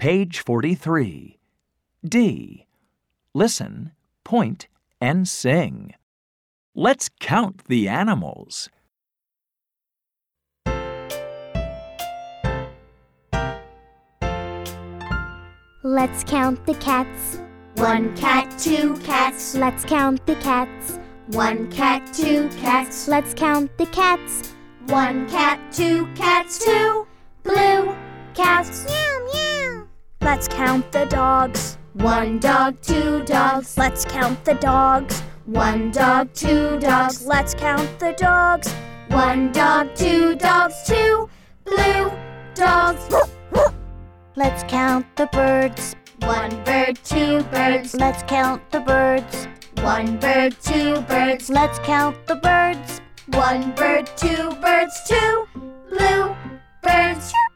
Page 43. D. Listen, point, and sing. Let's count the animals. Let's count the cats. 1 cat, 2 cats. Let's count the cats. 1 cat, 2 cats. Let's count the cats. 1 cat, 2 cats. 2 blue cats. Meow, meow. Let's count the dogs. 1 dog, 2 dogs. Let's count the dogs. 1 dog, 2 dogs. Let's count the dogs. 1 dog, 2 dogs. 2 blue dogs. Let's count the birds. 1 bird, 2 birds. Let's count the birds. 1 bird, 2 birds. Let's count the birds. 1 bird, 2 birds. 2 blue birds.